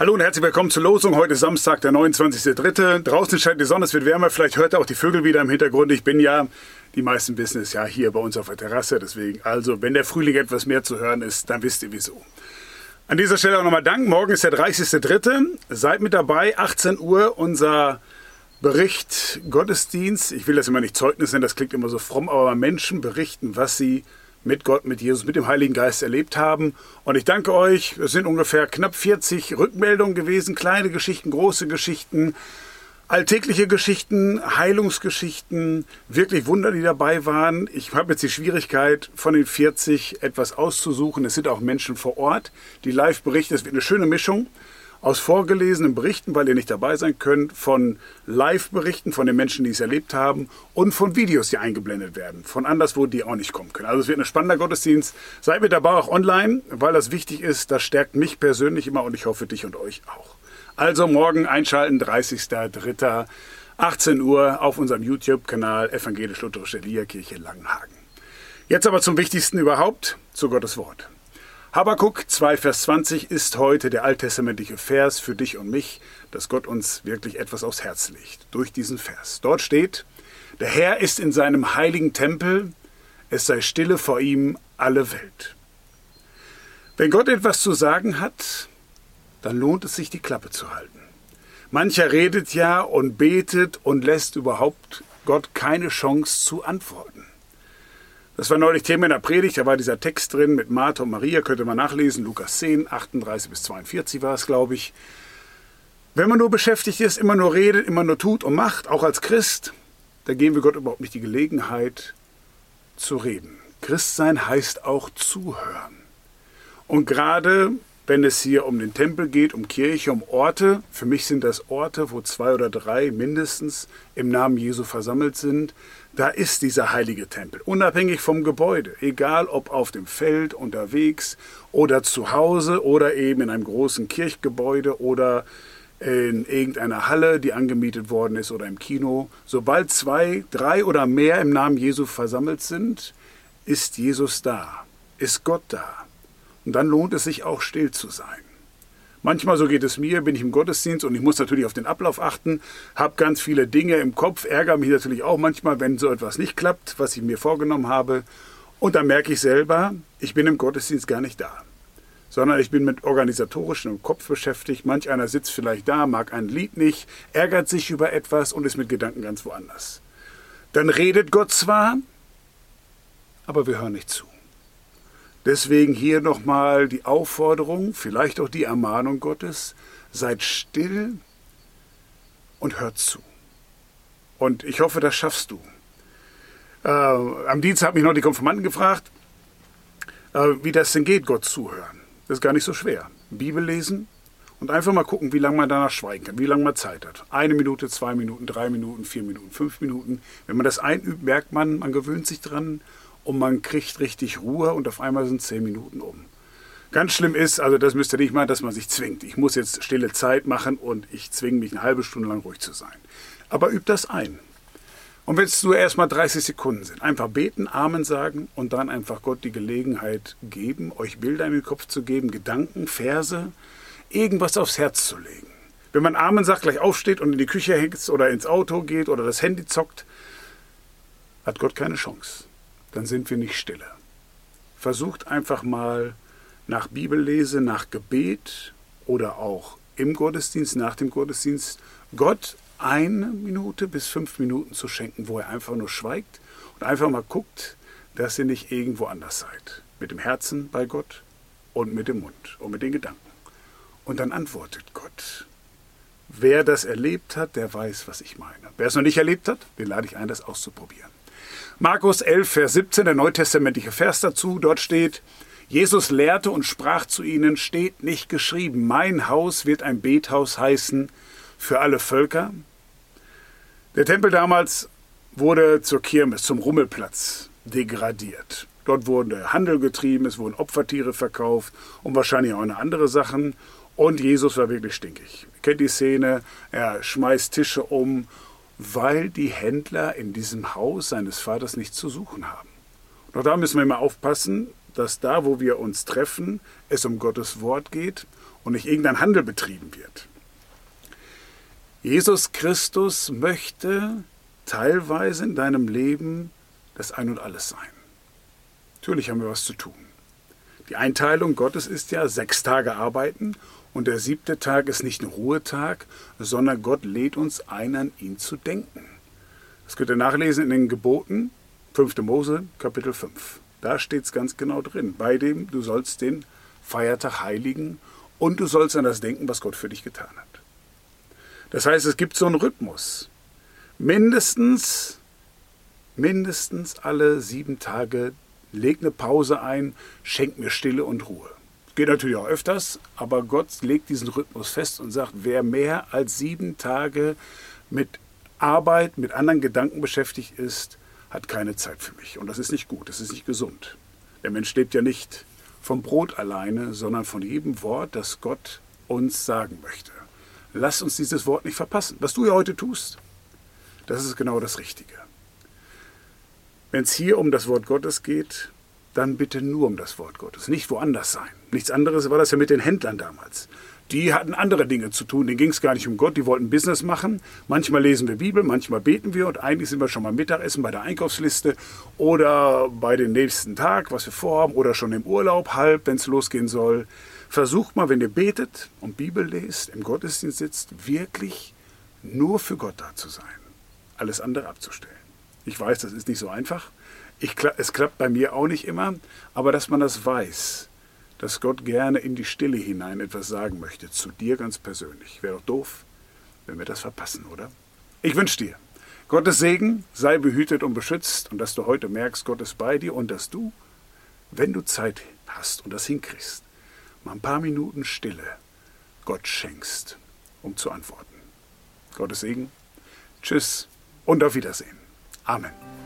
Hallo und herzlich willkommen zur Losung. Heute Samstag, der 29.03. Draußen scheint die Sonne, es wird wärmer. Vielleicht hört ihr auch die Vögel wieder im Hintergrund. Ich bin ja, die meisten wissen es ja, hier bei uns auf der Terrasse. Deswegen, also, wenn der Frühling etwas mehr zu hören ist, dann wisst ihr wieso. An dieser Stelle auch nochmal Dank. Morgen ist der 30.03. Seid mit dabei, 18 Uhr, unser Bericht, Gottesdienst. Ich will das immer nicht Zeugnis nennen, das klingt immer so fromm, aber Menschen berichten, was sie mit Gott, mit Jesus, mit dem Heiligen Geist erlebt haben. Und ich danke euch, es sind ungefähr knapp 40 Rückmeldungen gewesen, kleine Geschichten, große Geschichten, alltägliche Geschichten, Heilungsgeschichten, wirklich Wunder, die dabei waren. Ich habe jetzt die Schwierigkeit, von den 40 etwas auszusuchen. Es sind auch Menschen vor Ort, die live berichten. Es wird eine schöne Mischung aus vorgelesenen Berichten, weil ihr nicht dabei sein könnt, von Live-Berichten von den Menschen, die es erlebt haben und von Videos, die eingeblendet werden, von anderswo, die auch nicht kommen können. Also es wird ein spannender Gottesdienst. Seid mit dabei, auch online, weil das wichtig ist. Das stärkt mich persönlich immer und ich hoffe dich und euch auch. Also morgen einschalten, 30.03. 18 Uhr auf unserem YouTube-Kanal Evangelisch-Lutherische Elia-Kirche Langenhagen. Jetzt aber zum Wichtigsten überhaupt, zu Gottes Wort. Habakuk 2, Vers 20 ist heute der alttestamentliche Vers für dich und mich, dass Gott uns wirklich etwas aufs Herz legt, durch diesen Vers. Dort steht, der Herr ist in seinem heiligen Tempel, es sei stille vor ihm alle Welt. Wenn Gott etwas zu sagen hat, dann lohnt es sich, die Klappe zu halten. Mancher redet ja und betet und lässt überhaupt Gott keine Chance zu antworten. Das war neulich Thema in der Predigt, da war dieser Text drin mit Martha und Maria, könnte man nachlesen, Lukas 10, 38 bis 42 war es, glaube ich. Wenn man nur beschäftigt ist, immer nur redet, immer nur tut und macht, auch als Christ, da geben wir Gott überhaupt nicht die Gelegenheit zu reden. Christsein heißt auch zuhören. Und gerade wenn es hier um den Tempel geht, um Kirche, um Orte, für mich sind das Orte, wo 2 oder 3 mindestens im Namen Jesu versammelt sind, da ist dieser heilige Tempel, unabhängig vom Gebäude, egal ob auf dem Feld, unterwegs oder zu Hause oder eben in einem großen Kirchgebäude oder in irgendeiner Halle, die angemietet worden ist oder im Kino. Sobald 2, 3 oder mehr im Namen Jesu versammelt sind, ist Jesus da, ist Gott da. Und dann lohnt es sich auch still zu sein. Manchmal, so geht es mir, bin ich im Gottesdienst und ich muss natürlich auf den Ablauf achten, habe ganz viele Dinge im Kopf, ärgere mich natürlich auch manchmal, wenn so etwas nicht klappt, was ich mir vorgenommen habe. Und dann merke ich selber, ich bin im Gottesdienst gar nicht da, sondern ich bin mit Organisatorischen im Kopf beschäftigt. Manch einer sitzt vielleicht da, mag ein Lied nicht, ärgert sich über etwas und ist mit Gedanken ganz woanders. Dann redet Gott zwar, aber wir hören nicht zu. Deswegen hier nochmal die Aufforderung, vielleicht auch die Ermahnung Gottes, seid still und hört zu. Und ich hoffe, das schaffst du. Am Dienstag hat mich noch die Konfirmanden gefragt, wie das denn geht, Gott zuhören. Das ist gar nicht so schwer. Bibel lesen und einfach mal gucken, wie lange man danach schweigen kann, wie lange man Zeit hat. 1 Minute, 2 Minuten, 3 Minuten, 4 Minuten, 5 Minuten. Wenn man das einübt, merkt man, man gewöhnt sich dran. Und man kriegt richtig Ruhe und auf einmal sind 10 Minuten um. Ganz schlimm ist, also das müsst ihr nicht meinen, dass man sich zwingt. Ich muss jetzt stille Zeit machen und ich zwinge mich eine halbe Stunde lang ruhig zu sein. Aber übt das ein. Und wenn es nur erstmal 30 Sekunden sind, einfach beten, Amen sagen und dann einfach Gott die Gelegenheit geben, euch Bilder in den Kopf zu geben, Gedanken, Verse, irgendwas aufs Herz zu legen. Wenn man Amen sagt, gleich aufsteht und in die Küche hängt oder ins Auto geht oder das Handy zockt, hat Gott keine Chance. Dann sind wir nicht stille. Versucht einfach mal nach Bibellese, nach Gebet oder auch im Gottesdienst, nach dem Gottesdienst, Gott 1 Minute bis 5 Minuten zu schenken, wo er einfach nur schweigt und einfach mal guckt, dass ihr nicht irgendwo anders seid. Mit dem Herzen bei Gott und mit dem Mund und mit den Gedanken. Und dann antwortet Gott. Wer das erlebt hat, der weiß, was ich meine. Wer es noch nicht erlebt hat, den lade ich ein, das auszuprobieren. Markus 11, Vers 17, der neutestamentliche Vers dazu, dort steht, Jesus lehrte und sprach zu ihnen, steht nicht geschrieben, mein Haus wird ein Bethaus heißen für alle Völker. Der Tempel damals wurde zur Kirmes, zum Rummelplatz degradiert. Dort wurde Handel getrieben, es wurden Opfertiere verkauft und wahrscheinlich auch noch andere Sachen. Und Jesus war wirklich stinkig. Ihr kennt die Szene, er schmeißt Tische um, weil die Händler in diesem Haus seines Vaters nichts zu suchen haben. Und auch da müssen wir immer aufpassen, dass da, wo wir uns treffen, es um Gottes Wort geht und nicht irgendein Handel betrieben wird. Jesus Christus möchte teilweise in deinem Leben das Ein und Alles sein. Natürlich haben wir was zu tun. Die Einteilung Gottes ist ja 6 Tage arbeiten und der 7. Tag ist nicht ein Ruhetag, sondern Gott lädt uns ein, an ihn zu denken. Das könnt ihr nachlesen in den Geboten, 5. Mose, Kapitel 5. Da steht es ganz genau drin. Bei dem, du sollst den Feiertag heiligen und du sollst an das denken, was Gott für dich getan hat. Das heißt, es gibt so einen Rhythmus. Mindestens alle 7 Tage leg eine Pause ein, schenk mir Stille und Ruhe. Geht natürlich auch öfters, aber Gott legt diesen Rhythmus fest und sagt, wer mehr als 7 Tage mit Arbeit, mit anderen Gedanken beschäftigt ist, hat keine Zeit für mich. Und das ist nicht gut, das ist nicht gesund. Der Mensch lebt ja nicht vom Brot alleine, sondern von jedem Wort, das Gott uns sagen möchte. Lass uns dieses Wort nicht verpassen. Was du ja heute tust, das ist genau das Richtige. Wenn es hier um das Wort Gottes geht, dann bitte nur um das Wort Gottes, nicht woanders sein. Nichts anderes war das ja mit den Händlern damals. Die hatten andere Dinge zu tun, denen ging es gar nicht um Gott, die wollten Business machen. Manchmal lesen wir Bibel, manchmal beten wir und eigentlich sind wir schon mal Mittagessen bei der Einkaufsliste oder bei dem nächsten Tag, was wir vorhaben, oder schon im Urlaub, halb, wenn es losgehen soll. Versucht mal, wenn ihr betet und Bibel lest, im Gottesdienst sitzt, wirklich nur für Gott da zu sein. Alles andere abzustellen. Ich weiß, das ist nicht so einfach. Es klappt bei mir auch nicht immer, aber dass man das weiß, dass Gott gerne in die Stille hinein etwas sagen möchte, zu dir ganz persönlich. Wäre doch doof, wenn wir das verpassen, oder? Ich wünsche dir Gottes Segen, sei behütet und beschützt und dass du heute merkst, Gott ist bei dir und dass du, wenn du Zeit hast und das hinkriegst, mal ein paar Minuten Stille Gott schenkst, um zu antworten. Gottes Segen, tschüss und auf Wiedersehen. Amen.